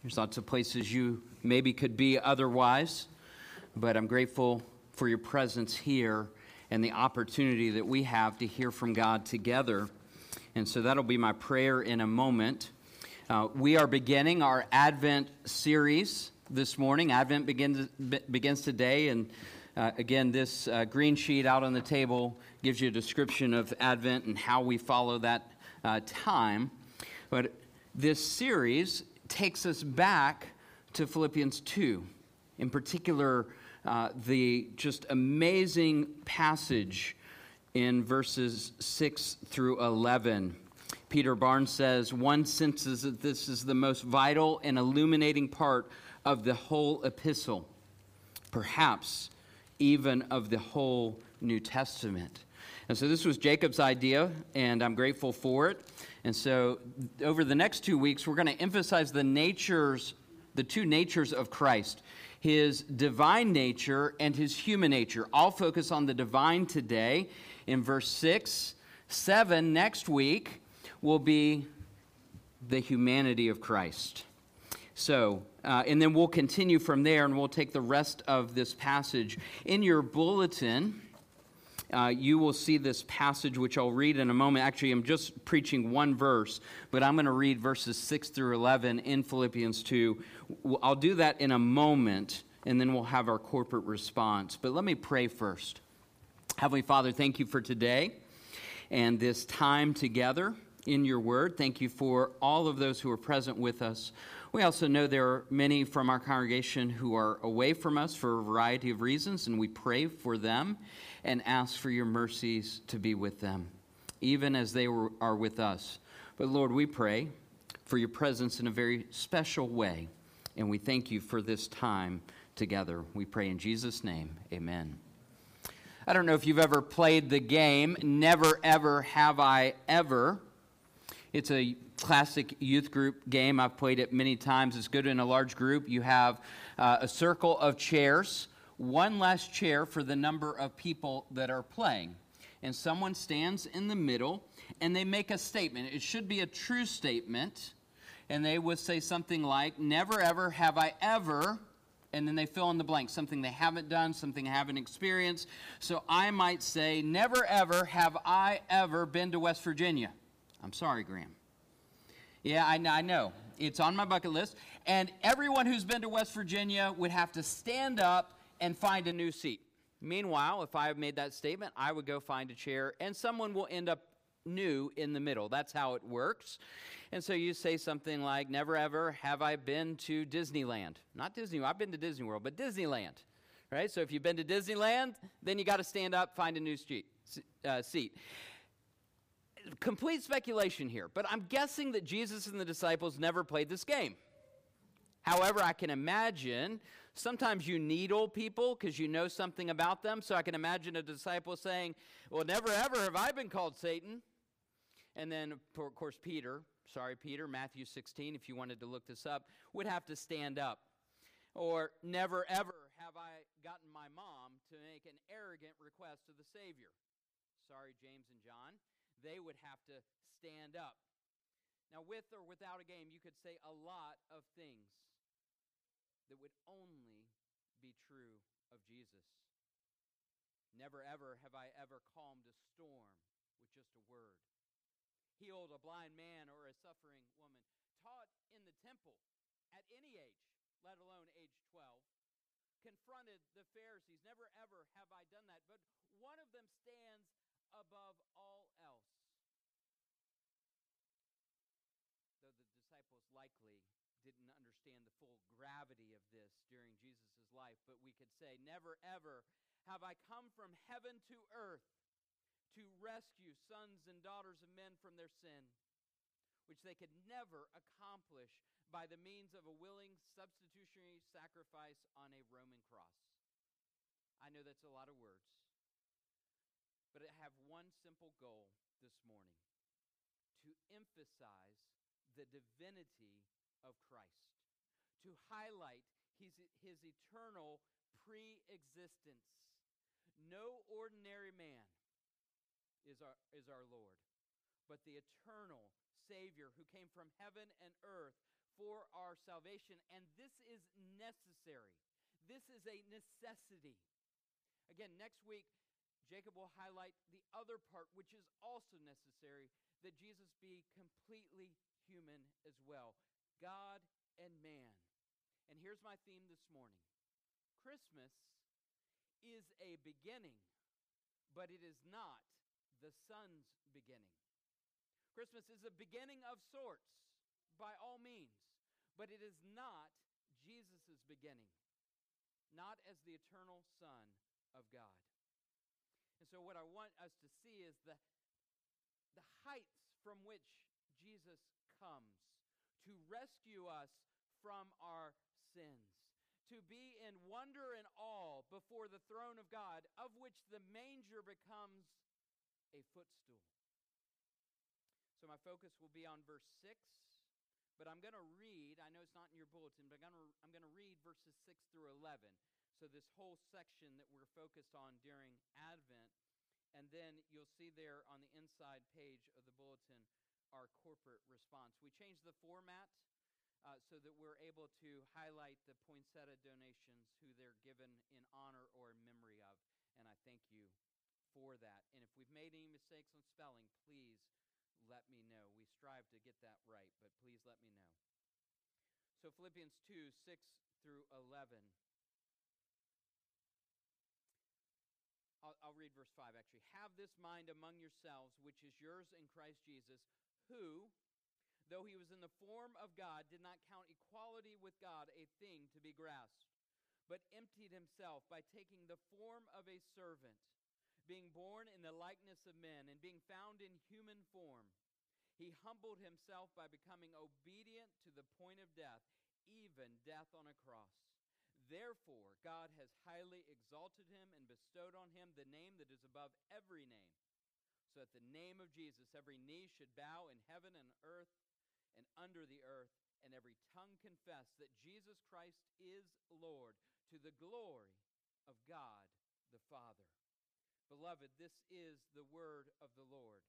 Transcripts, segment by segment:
There's lots of places you maybe could be otherwise, but I'm grateful for your presence here and the opportunity that we have to hear from God together. And so that'll be my prayer in a moment. We are beginning our Advent series this morning. Advent begins today, and again, this green sheet out on the table gives you a description of Advent and how we follow that time. But this series takes us back to Philippians 2. In particular, the just amazing passage in verses 6 through 11. Peter Barnes says, one senses that this is the most vital and illuminating part of the whole epistle, perhaps even of the whole New Testament. And so this was Jacob's idea, and I'm grateful for it. And so over the next 2 weeks, we're going to emphasize the two natures of Christ, his divine nature and his human nature. I'll focus on the divine today in verse 6. 7 next week will be the humanity of Christ. So, and then we'll continue from there, and we'll take the rest of this passage. In your bulletin, you will see this passage, which I'll read in a moment. Actually, I'm just preaching one verse, but I'm going to read verses 6 through 11 in Philippians 2. I'll do that in a moment, and then we'll have our corporate response. But let me pray first. Heavenly Father, thank you for today and this time together in your word. Thank you for all of those who are present with us. We also know there are many from our congregation who are away from us for a variety of reasons, and we pray for them and ask for your mercies to be with them, even as they are with us. But Lord, we pray for your presence in a very special way, and we thank you for this time together. We pray in Jesus' name, amen. I don't know if you've ever played the game, Never Ever Have I Ever. It's a classic youth group game. I've played it many times. It's good in a large group. You have a circle of chairs, one less chair for the number of people that are playing. And someone stands in the middle, and they make a statement. It should be a true statement. And they would say something like, never ever have I ever, and then they fill in the blank, something they haven't done, something they haven't experienced. So I might say, never ever have I ever been to West Virginia. I'm sorry, Graham. Yeah, I know. It's on my bucket list. And everyone who's been to West Virginia would have to stand up and find a new seat. Meanwhile, if I made that statement, I would go find a chair, and someone will end up new in the middle. That's how it works. And so you say something like, never ever have I been to Disneyland. Not Disney, I've been to Disney World, but Disneyland. Right? So if you've been to Disneyland, then you got to stand up, find a new seat. Complete speculation here, but I'm guessing that Jesus and the disciples never played this game. However, I can imagine sometimes you needle people because you know something about them. So I can imagine a disciple saying, well, never ever have I been called Satan. And then, of course, Peter, Matthew 16, if you wanted to look this up, would have to stand up. Or never ever have I gotten my mom to make an arrogant request to the Savior. Sorry, James and John. They would have to stand up. Now, with or without a game, you could say a lot of things that would only be true of Jesus. Never ever have I ever calmed a storm with just a word. Healed a blind man or a suffering woman. Taught in the temple at any age, let alone age 12. Confronted the Pharisees. Never ever have I done that. But one of them stands above all else. Though the disciples likely didn't understand the full gravity of this during Jesus' life, but we could say, never ever have I come from heaven to earth to rescue sons and daughters of men from their sin, which they could never accomplish by the means of a willing substitutionary sacrifice on a Roman cross. I know that's a lot of words, but I have one simple goal this morning: to emphasize the divinity of Christ, to highlight his eternal pre-existence. No ordinary man is our Lord, but the eternal Savior who came from heaven and earth for our salvation, and this is necessary. This is a necessity. Again, next week, Jacob will highlight the other part, which is also necessary, that Jesus be completely human as well, God and man. And here's my theme this morning. Christmas is a beginning, but it is not the Son's beginning. Christmas is a beginning of sorts, by all means, but it is not Jesus' beginning, not as the eternal Son of God. And so what I want us to see is the heights from which Jesus comes to rescue us from our sins, to be in wonder and awe before the throne of God, of which the manger becomes a footstool. So my focus will be on verse 6, but I'm going to read, I know it's not in your bulletin, but I'm going to read verses 6 through 11. So this whole section that we're focused on during Advent, and then you'll see there on the inside page of the bulletin our corporate response. We changed the format so that we're able to highlight the poinsettia donations, who they're given in honor or in memory of, and I thank you for that. And if we've made any mistakes on spelling, please let me know. We strive to get that right, but please let me know. So Philippians 2, 6 through 11. I'll read verse 5 actually. Have this mind among yourselves, which is yours in Christ Jesus, who, though he was in the form of God, did not count equality with God a thing to be grasped, but emptied himself by taking the form of a servant, being born in the likeness of men, and being found in human form. He humbled himself by becoming obedient to the point of death, even death on a cross. Therefore, God has highly exalted him and bestowed on him the name that is above every name, so at the name of Jesus every knee should bow in heaven and earth and under the earth, and every tongue confess that Jesus Christ is Lord, to the glory of God the Father. Beloved, this is the word of the Lord.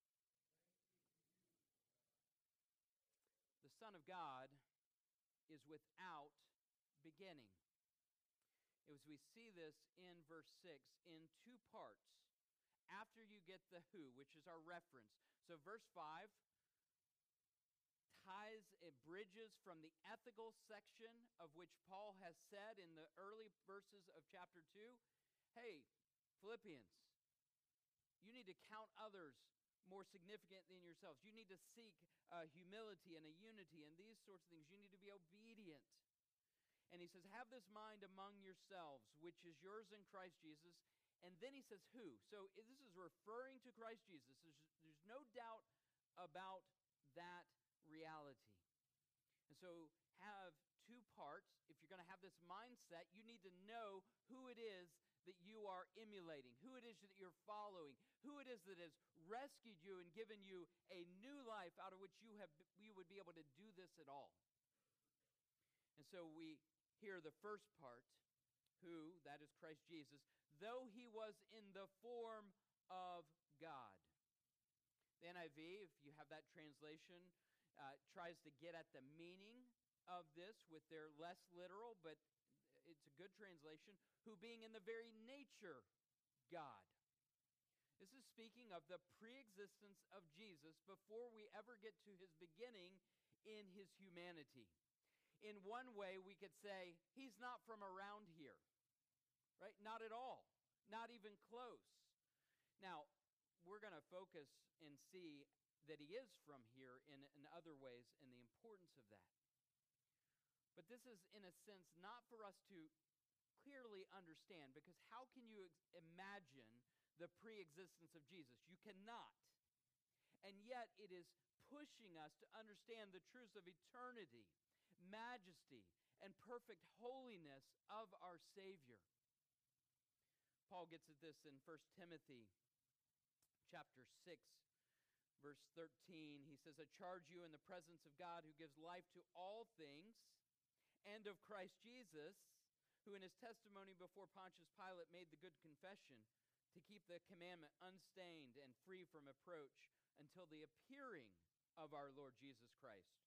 The Son of God is without beginning. As we see this in verse 6 in two parts, after you get the who, which is our reference. So verse 5 ties, it bridges from the ethical section of which Paul has said in the early verses of chapter 2, hey, Philippians, you need to count others more significant than yourselves. You need to seek humility and a unity and these sorts of things. You need to be obedient. And he says, have this mind among yourselves, which is yours in Christ Jesus. And then he says, who? So this is referring to Christ Jesus. There's no doubt about that reality. And so have two parts. If you're going to have this mindset, you need to know who it is that you are emulating, who it is that you're following, who it is that has rescued you and given you a new life out of which you would be able to do this at all. And so we hear the first part, who, that is Christ Jesus, though he was in the form of God. The NIV, if you have that translation, tries to get at the meaning of this with their less literal, but it's a good translation, who being in the very nature God. This is speaking of the preexistence of Jesus before we ever get to his beginning in his humanity. In one way, we could say, he's not from around here, right? Not at all, not even close. Now, we're going to focus and see that he is from here in other ways and the importance of that. But this is, in a sense, not for us to clearly understand, because how can you imagine the pre-existence of Jesus? You cannot. And yet it is pushing us to understand the truths of eternity, majesty, and perfect holiness of our Savior. Paul gets at this in 1 Timothy chapter 6, verse 13. He says, I charge you in the presence of God who gives life to all things, and of Christ Jesus, who in his testimony before Pontius Pilate made the good confession, to keep the commandment unstained and free from reproach until the appearing of our Lord Jesus Christ,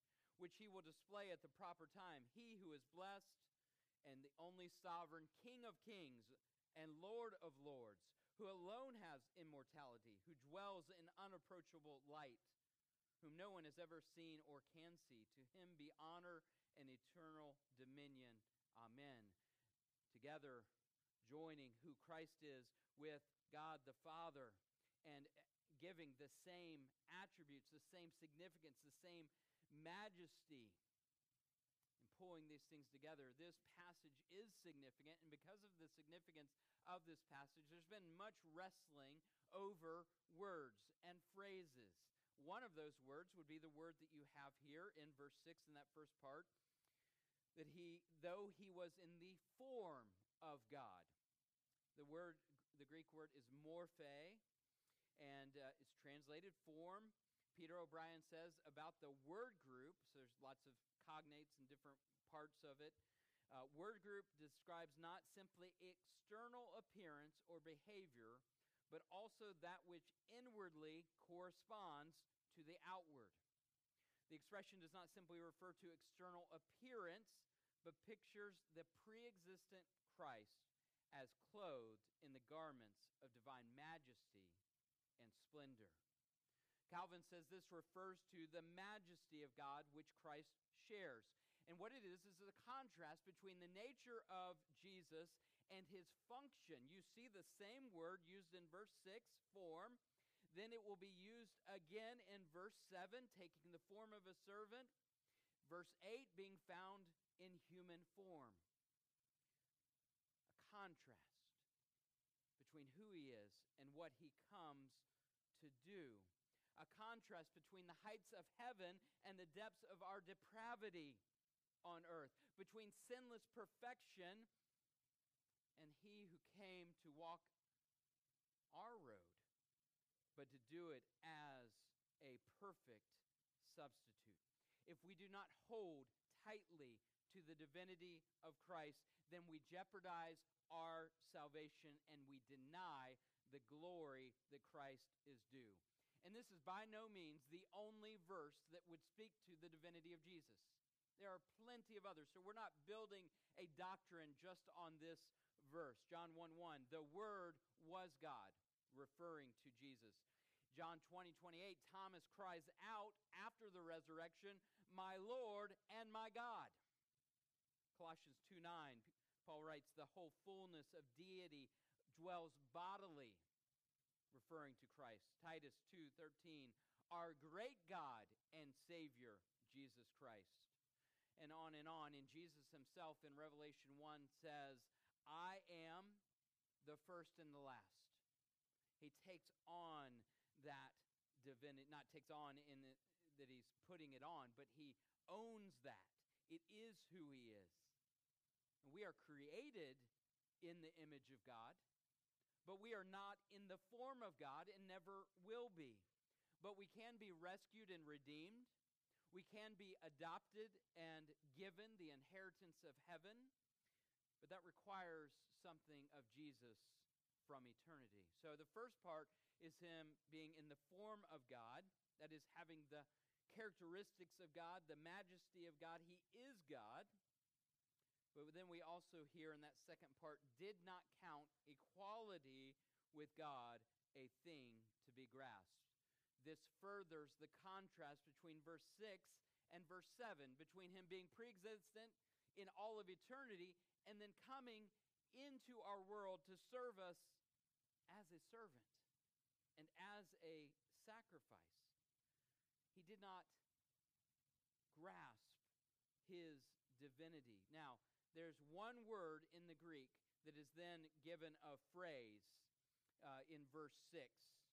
which he will display at the proper time. He who is blessed and the only sovereign King of kings and Lord of lords, who alone has immortality, who dwells in unapproachable light, whom no one has ever seen or can see. To him be honor and eternal dominion. Amen. Together, joining who Christ is with God the Father and giving the same attributes, the same significance, the same majesty, and pulling these things together. This passage is significant, and because of the significance of this passage, there's been much wrestling over words and phrases. One of those words would be the word that you have here in verse 6 in that first part, that though he was in the form of God. The Greek word is morphe, and it's translated form. Peter O'Brien says about the word group, so there's lots of cognates and different parts of it. Word group describes not simply external appearance or behavior, but also that which inwardly corresponds to the outward. The expression does not simply refer to external appearance, but pictures the pre-existent Christ as clothed in the garments of divine majesty and splendor. Calvin says this refers to the majesty of God which Christ shares. And what it is a contrast between the nature of Jesus and his function. You see the same word used in verse 6, form. Then it will be used again in verse 7, taking the form of a servant. Verse 8, being found in human form. A contrast between who he is and what he comes to do. A contrast between the heights of heaven and the depths of our depravity on earth. Between sinless perfection and he who came to walk our road, but to do it as a perfect substitute. If we do not hold tightly to the divinity of Christ, then we jeopardize our salvation and we deny the glory that Christ is due. And this is by no means the only verse that would speak to the divinity of Jesus. There are plenty of others, so we're not building a doctrine just on this verse. John 1:1, the Word was God, referring to Jesus. John 20:28, Thomas cries out after the resurrection, my Lord and my God. Colossians 2:9, Paul writes, the whole fullness of deity dwells bodily, referring to Christ. Titus 2:13, our great God and Savior, Jesus Christ. And on and on. And Jesus himself in Revelation 1 says, I am the first and the last. He takes on that divinity, not takes on in that he's putting it on, but he owns that. It is who he is. And we are created in the image of God, but we are not in the form of God and never will be. But we can be rescued and redeemed. We can be adopted and given the inheritance of heaven. But that requires something of Jesus from eternity. So the first part is him being in the form of God, that is, having the characteristics of God, the majesty of God. He is God. But then we also hear in that second part, did not count equality with God a thing to be grasped. This furthers the contrast between verse 6 and verse 7, between him being pre-existent in all of eternity and then coming into our world to serve us as a servant and as a sacrifice. He did not grasp his divinity. Now, there's one word in the Greek that is then given a phrase in verse 6.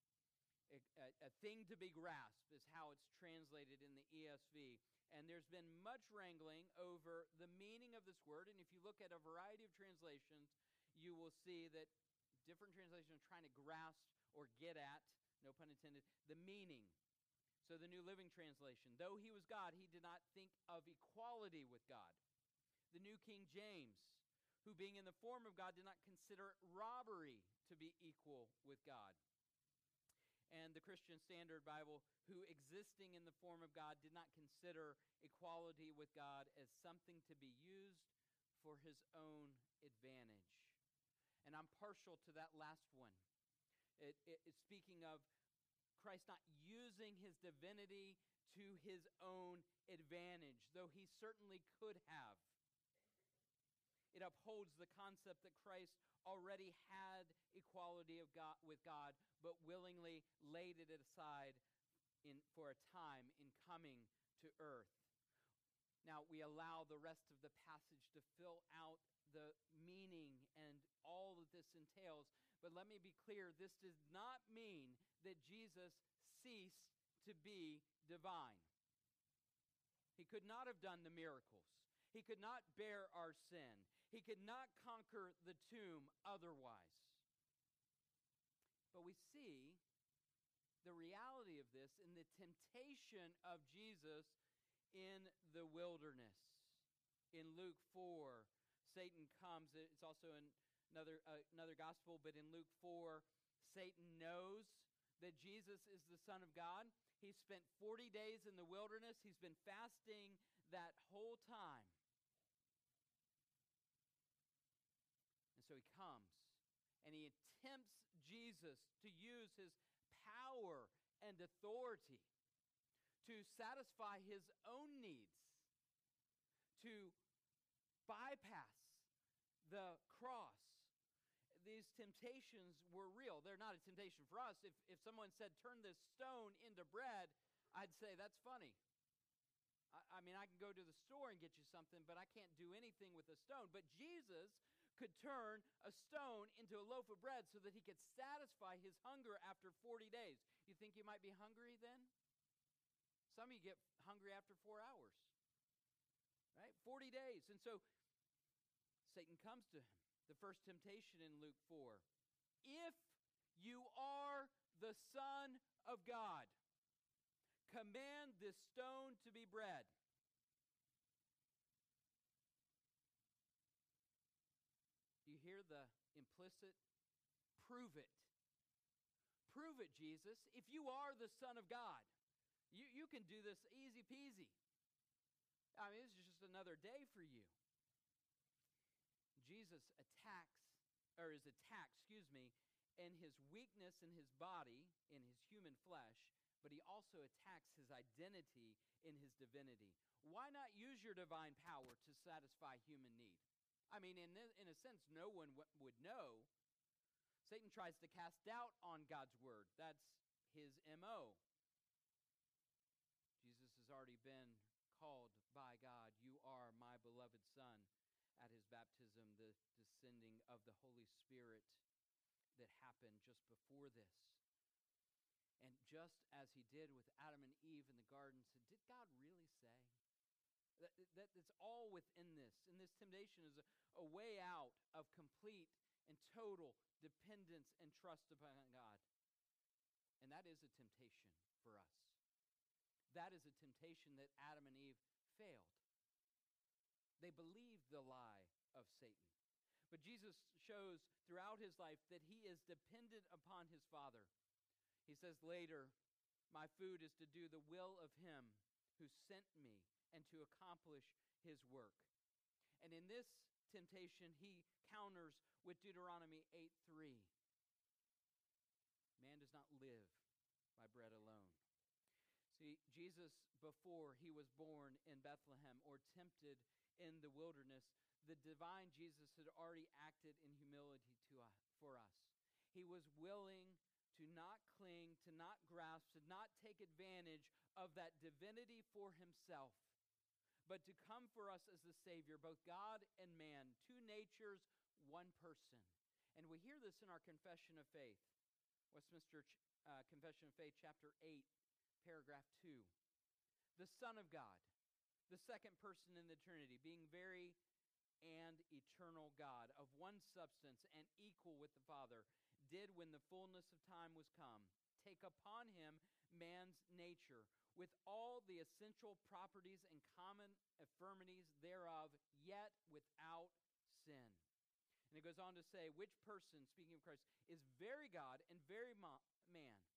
A thing to be grasped is how it's translated in the ESV. And there's been much wrangling over the meaning of this word. And if you look at a variety of translations, you will see that different translations are trying to grasp or get at, no pun intended, the meaning. So the New Living Translation, though he was God, he did not think of equality with God. The New King James, who being in the form of God did not consider it robbery to be equal with God. and the Christian Standard Bible, who existing in the form of God did not consider equality with God as something to be used for his own advantage. And I'm partial to that last one. It's speaking of Christ not using his divinity to his own advantage, though he certainly could have. It upholds the concept that Christ already had equality with God, but willingly laid it aside for a time in coming to earth. Now, we allow the rest of the passage to fill out the meaning and all that this entails, but let me be clear, this does not mean that Jesus ceased to be divine. He could not have done the miracles. He could not bear our sin. He could not conquer the tomb otherwise. But we see the reality of this in the temptation of Jesus in the wilderness. In Luke 4, Satan comes. It's also in another gospel, but in Luke 4, Satan knows that Jesus is the Son of God. He spent 40 days in the wilderness. He's been fasting that whole time. And so he comes and he tempts Jesus to use his power and authority to satisfy his own needs, to bypass the cross. These temptations were real. They're not a temptation for us. If someone said, turn this stone into bread, I'd say, that's funny. I mean, I can go to the store and get you something, but I can't do anything with a stone. But Jesus could turn a stone into a loaf of bread so that he could satisfy his hunger after 40 days. You think you might be hungry then? Some of you get hungry after 4 hours, right? 40 days. And so Satan comes to him. The first temptation in Luke 4. If you are the Son of God, command this stone to be bread. Do you hear the implicit? Prove it. Prove it, Jesus. If you are the Son of God, you can do this easy peasy. I mean, this is just another day for you. Jesus is attacked, in his weakness in his body, in his human flesh, but he also attacks his identity in his divinity. Why not use your divine power to satisfy human need? I mean, in a sense, no one would know. Satan tries to cast doubt on God's word. That's his MO. Jesus has already been called by God, you are my beloved Son. At his baptism, the descending of the Holy Spirit that happened just before this. And just as he did with Adam and Eve in the garden, said, did God really say? That's all within this. And this temptation is a way out of complete and total dependence and trust upon God. And that is a temptation for us. That is a temptation that Adam and Eve failed. They believed the lie of Satan. But Jesus shows throughout his life that he is dependent upon his Father. He says later, my food is to do the will of him who sent me and to accomplish his work. And in this temptation, he counters with Deuteronomy 8:3. Man does not live by bread alone. See, Jesus, before he was born in Bethlehem or tempted in the wilderness, the divine Jesus had already acted in humility for us. He was willing to not cling, to not grasp, to not take advantage of that divinity for himself, but to come for us as the Savior, both God and man, two natures, one person. And we hear this in our Confession of Faith, Westminster Confession of Faith, chapter 8, paragraph 2. The Son of God, the second person in the Trinity, being very and eternal God, of one substance and equal with the Father, did, when the fullness of time was come, take upon him man's nature, with all the essential properties and common infirmities thereof, yet without sin. And it goes on to say, which person, speaking of Christ, is very God and very man,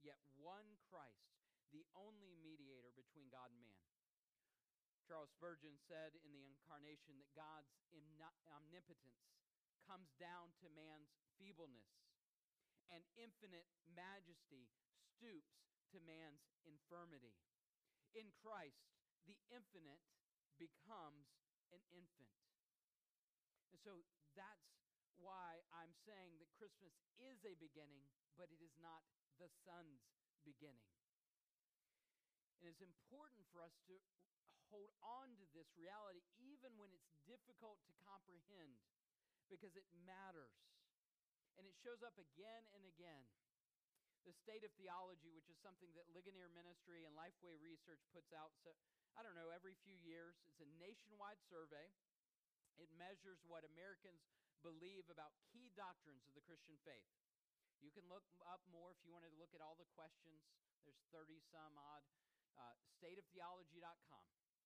yet one Christ, the only mediator between God and man. Charles Spurgeon said in the Incarnation that God's omnipotence comes down to man's feebleness, and infinite majesty stoops to man's infirmity. In Christ, the infinite becomes an infant. And so that's why I'm saying that Christmas is a beginning, but it is not the Son's beginning. And it's important for us to hold on to this reality even when it's difficult to comprehend, because it matters. And it shows up again and again. The State of Theology, which is something that Ligonier Ministry and Lifeway Research puts out, so I don't know, every few years. It's a nationwide survey. It measures what Americans believe about key doctrines of the Christian faith. You can look up more if you wanted to look at all the questions. There's 30-some odd. Stateoftheology.com.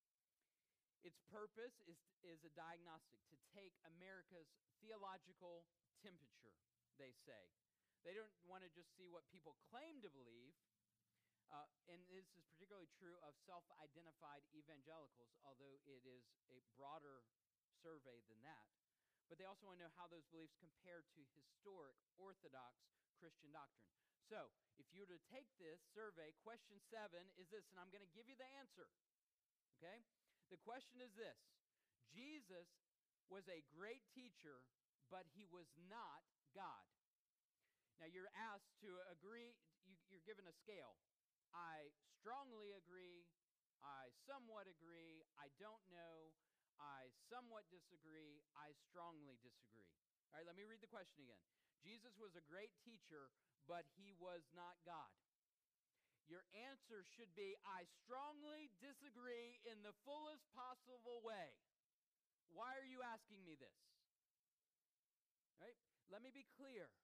Its purpose is a diagnostic, to take America's theological temperature, they say. They don't want to just see what people claim to believe, and this is particularly true of self-identified evangelicals, although it is a broader survey than that. But they also want to know how those beliefs compare to historic Orthodox Christian doctrine. So, if you were to take this survey, question 7 is this, and I'm going to give you the answer. Okay? The question is this: Jesus was a great teacher, but he was not God. Now, you're asked to agree, you're given a scale. I strongly agree, I somewhat agree, I don't know, I somewhat disagree, I strongly disagree. All right, let me read the question again. Jesus was a great teacher, but he was not God. Your answer should be, I strongly disagree in the fullest possible way. Why are you asking me this? All right, let me be clear.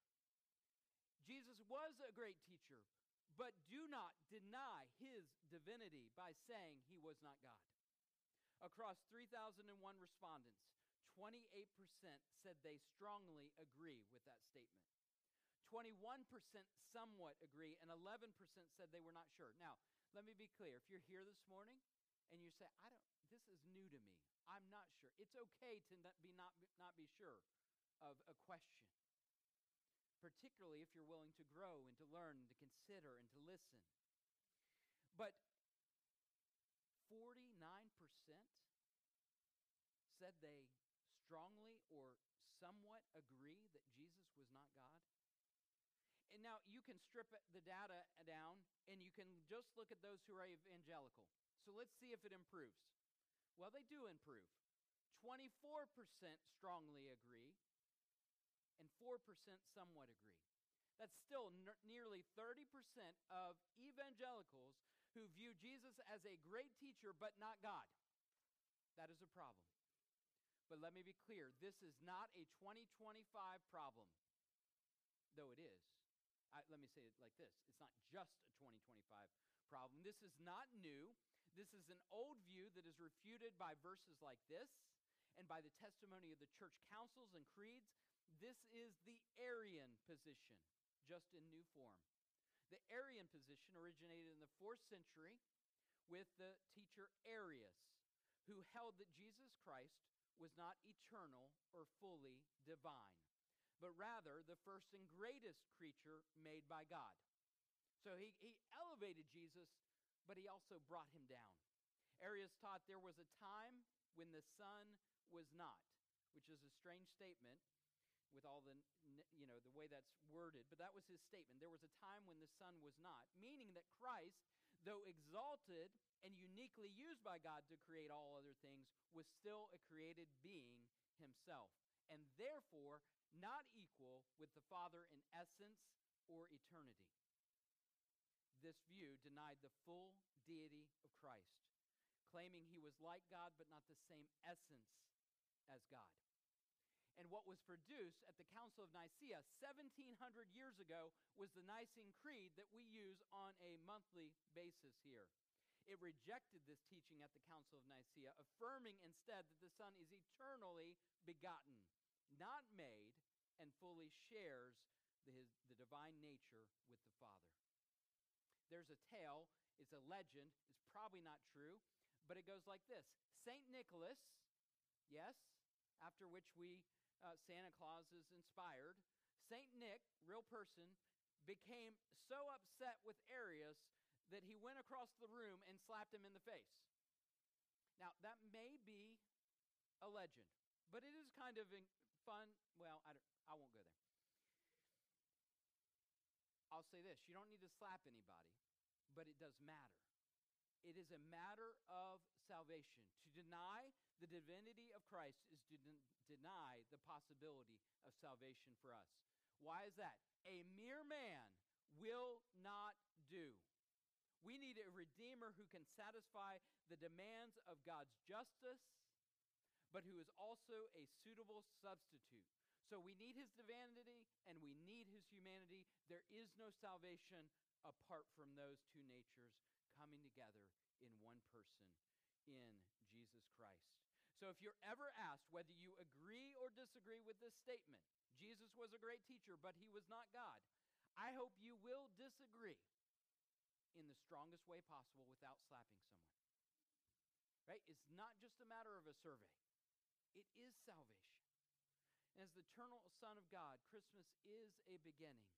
Jesus was a great teacher, but do not deny his divinity by saying he was not God. Across 3,001 respondents, 28% said they strongly agree with that statement. 21% somewhat agree, and 11% said they were not sure. Now, let me be clear. If you're here this morning and you say, this is new to me, I'm not sure. It's okay to not be sure of a question, particularly if you're willing to grow and to learn and to consider and to listen. But 49% said they strongly or somewhat agree that Jesus was not God. And now you can strip the data down and you can just look at those who are evangelical. So let's see if it improves. Well, they do improve. 24% strongly agree and 4% somewhat agree. That's still nearly 30% of evangelicals who view Jesus as a great teacher but not God. That is a problem. But let me be clear, this is not a 2025 problem, though it is. Let me say it like this. It's not just a 2025 problem. This is not new. This is an old view that is refuted by verses like this and by the testimony of the church councils and creeds. This is the Arian position, just in new form. The Arian position originated in the 4th century with the teacher Arius, who held that Jesus Christ was not eternal or fully divine, but rather the first and greatest creature made by God. So he elevated Jesus, but he also brought him down. Arius taught there was a time when the Son was not, which is a strange statement with all the way that's worded, but that was his statement. There was a time when the Son was not, meaning that Christ, though exalted and uniquely used by God to create all other things, was still a created being himself, and therefore not equal with the Father in essence or eternity. This view denied the full deity of Christ, claiming he was like God but not the same essence as God. And what was produced at the Council of Nicaea 1,700 years ago was the Nicene Creed that we use on a monthly basis here. It rejected this teaching at the Council of Nicaea, affirming instead that the Son is eternally begotten, not made, and fully shares the divine nature with the Father. there's a tale, it's a legend, it's probably not true, but it goes like this. St. Nicholas, yes, after which Santa Claus is inspired, St. Nick, real person, became so upset with Arius that he went across the room and slapped him in the face. Now, that may be a legend, but it is kind of fun. Well, I won't go there. I'll say this. You don't need to slap anybody, but it does matter. It is a matter of salvation. To deny the divinity of Christ is to deny the possibility of salvation for us. Why is that? A mere man will not do. We need a Redeemer who can satisfy the demands of God's justice, but who is also a suitable substitute. So we need his divinity and we need his humanity. There is no salvation apart from those two natures coming together in one person, in Jesus Christ. So if you're ever asked whether you agree or disagree with this statement, Jesus was a great teacher, but he was not God, I hope you will disagree in the strongest way possible without slapping someone. Right? It's not just a matter of a survey. It is salvation. And as the eternal Son of God, Christmas is a beginning,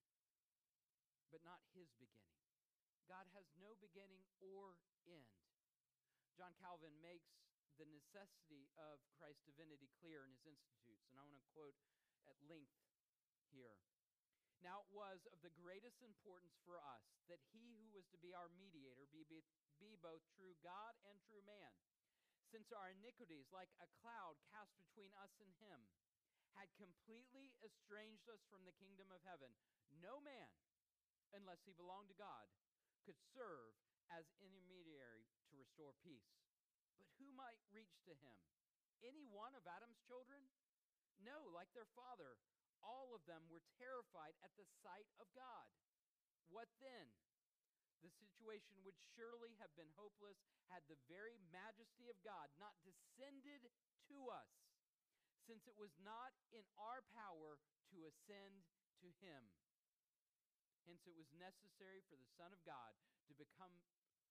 but not his beginning. God has no beginning or end. John Calvin makes the necessity of Christ's divinity clear in his Institutes, and I want to quote at length here. Now it was of the greatest importance for us that he who was to be our mediator be both true God and true man, since our iniquities, like a cloud cast between us and him, had completely estranged us from the kingdom of heaven. No man, unless he belonged to God, could serve as intermediary to restore peace. But who might reach to him? Any one of Adam's children? No, like their father, all of them were terrified at the sight of God. What then? The situation would surely have been hopeless had the very majesty of God not descended to us, since it was not in our power to ascend to him. Hence it was necessary for the Son of God to become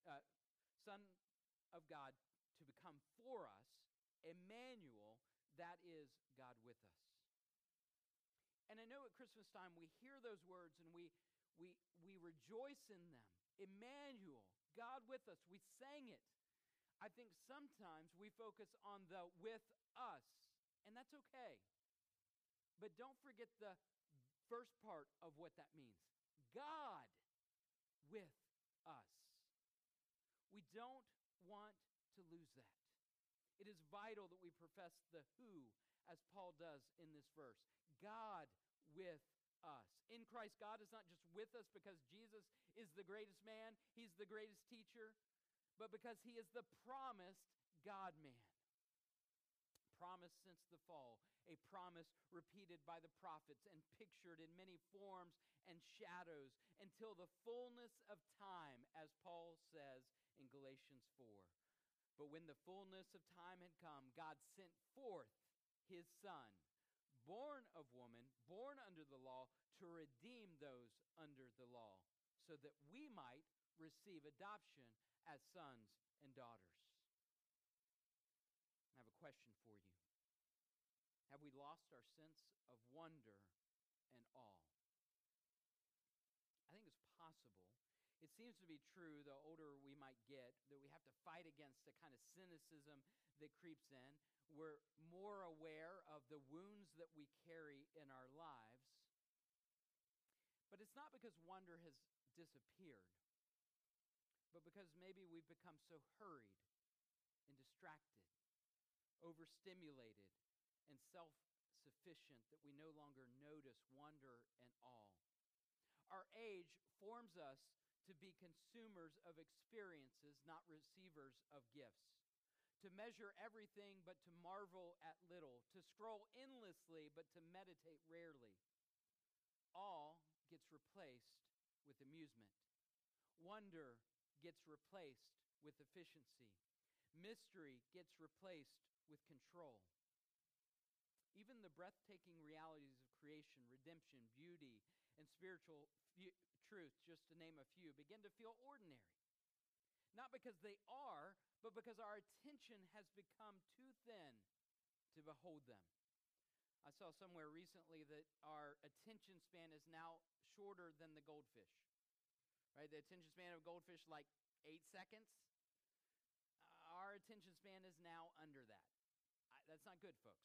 for us Emmanuel, that is God with us. And I know at Christmas time we hear those words and we rejoice in them. Emmanuel, God with us. We sang it. I think sometimes we focus on the with us, and that's okay. But don't forget the first part of what that means. God with us. We don't want to lose that. It is vital that we profess the who, as Paul does in this verse. God with us. In Christ, God is not just with us because Jesus is the greatest man, he's the greatest teacher, but because he is the promised God-man. Promised since the fall, a promise repeated by the prophets and pictured in many forms and shadows until the fullness of time, as Paul says in Galatians 4. But when the fullness of time had come, God sent forth his Son, born of woman, born under the law, to redeem those under the law, so that we might receive adoption as sons and daughters. I have a question for you. Have we lost our sense of wonder and awe? I think it's possible. It seems to be true, the older we might get, that we have to fight against the kind of cynicism that creeps in. We're more aware of the wounds that we carry in our lives. But it's not because wonder has disappeared, but because maybe we've become so hurried and distracted, overstimulated, and self-sufficient that we no longer notice wonder and awe. Our age forms us to be consumers of experiences, not receivers of gifts. To measure everything but to marvel at little. To scroll endlessly but to meditate rarely. Awe gets replaced with amusement. Wonder gets replaced with efficiency. Mystery gets replaced with control. Even the breathtaking realities of creation, redemption, beauty, and spiritual truths, just to name a few, begin to feel ordinary. Not because they are, but because our attention has become too thin to behold them. I saw somewhere recently that our attention span is now shorter than the goldfish. Right? The attention span of a goldfish, like 8 seconds. Our attention span is now under that. That's not good, folks.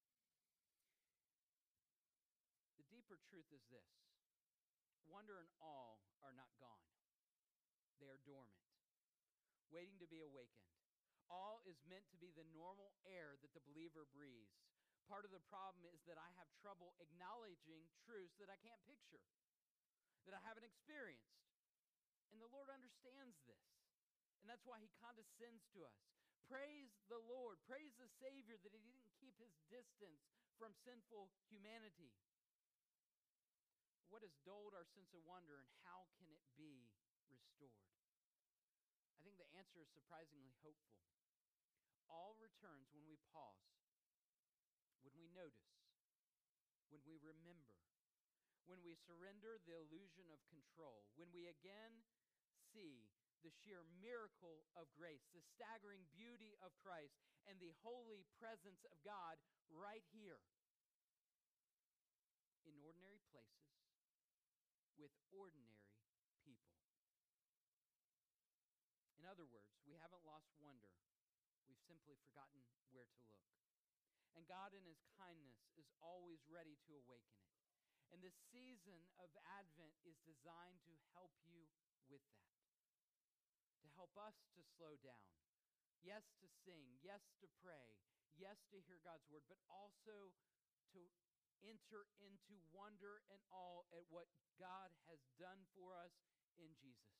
The deeper truth is this: wonder and awe are not gone. They are dormant, waiting to be awakened. Awe is meant to be the normal air that the believer breathes. Part of the problem is that I have trouble acknowledging truths that I can't picture, that I haven't experienced. And the Lord understands this. And that's why he condescends to us. Praise the Lord. Praise the Savior that he didn't keep his distance from sinful humanity. What has dulled our sense of wonder, and how can it be restored? I think the answer is surprisingly hopeful. All returns when we pause, when we notice, when we remember, when we surrender the illusion of control, when we again see the sheer miracle of grace, the staggering beauty of Christ, and the holy presence of God right here in ordinary places with ordinary people. In other words, we haven't lost wonder. We've simply forgotten where to look. And God in his kindness is always ready to awaken it. And this season of Advent is designed to help you with that. To help us to slow down. Yes, to sing. Yes, to pray. Yes, to hear God's word. But also to enter into wonder and awe at what God has done for us in Jesus.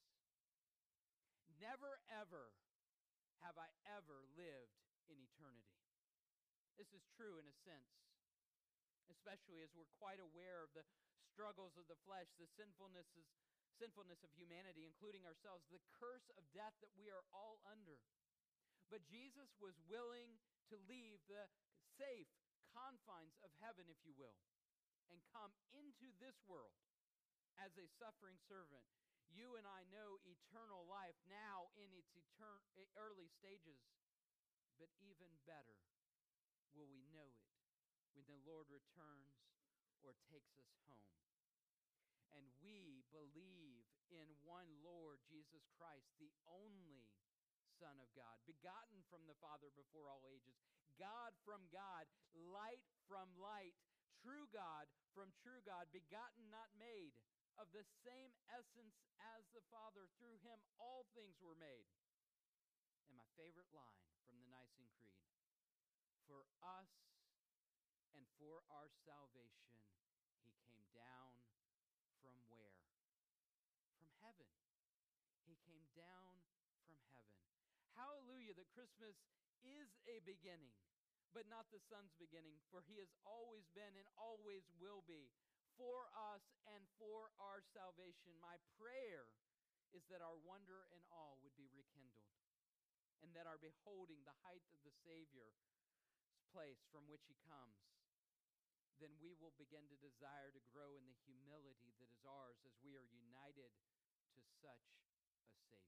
Never, ever have I ever lived in eternity. This is true in a sense, especially as we're quite aware of the struggles of the flesh, the sinfulness of humanity, including ourselves, the curse of death that we are all under. But Jesus was willing to leave the safe confines of heaven, if you will, and come into this world as a suffering servant. You and I know eternal life now in its early stages, but even better will we know it when the Lord returns or takes us home. And we believe in one Lord, Jesus Christ, the only Son of God, begotten from the Father before all ages, God from God, light from light, true God from true God, begotten, not made, of the same essence as the Father. Through him all things were made. And my favorite line from the Nicene Creed: for us and for our salvation, he came down from where? From heaven. He came down from heaven. Hallelujah that Christmas is a beginning, but not the Son's beginning, for he has always been and always will be for us and for our salvation. My prayer is that our wonder and awe would be rekindled, and that our beholding the height of the Savior's place from which he comes, then we will begin to desire to grow in the humility that is ours as we are united to such a Savior.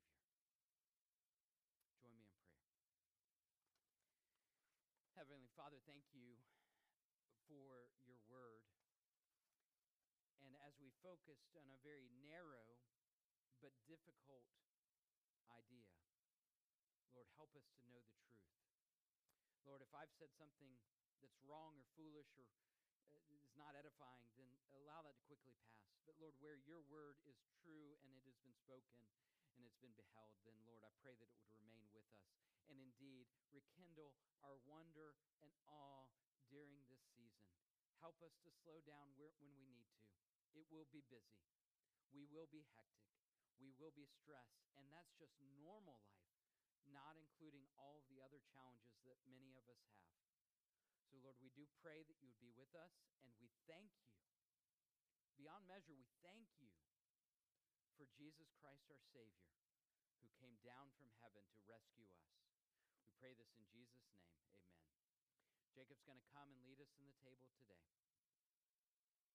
Join me in prayer. Heavenly Father, thank you for your word. And as we focused on a very narrow but difficult idea, Lord, help us to know the truth. Lord, if I've said something that's wrong or foolish or is not edifying, then allow that to quickly pass. But Lord, where your word is true and it has been spoken and it's been beheld, then Lord, I pray that it would remain with us and indeed rekindle our wonder and awe during this season. Help us to slow down when we need to. It will be busy. We will be hectic. We will be stressed. And that's just normal life, not including all of the other challenges that many of us have. So, Lord, we do pray that you would be with us, and we thank you. Beyond measure, we thank you for Jesus Christ, our Savior, who came down from heaven to rescue us. We pray this in Jesus' name. Amen. Jacob's going to come and lead us in the table today.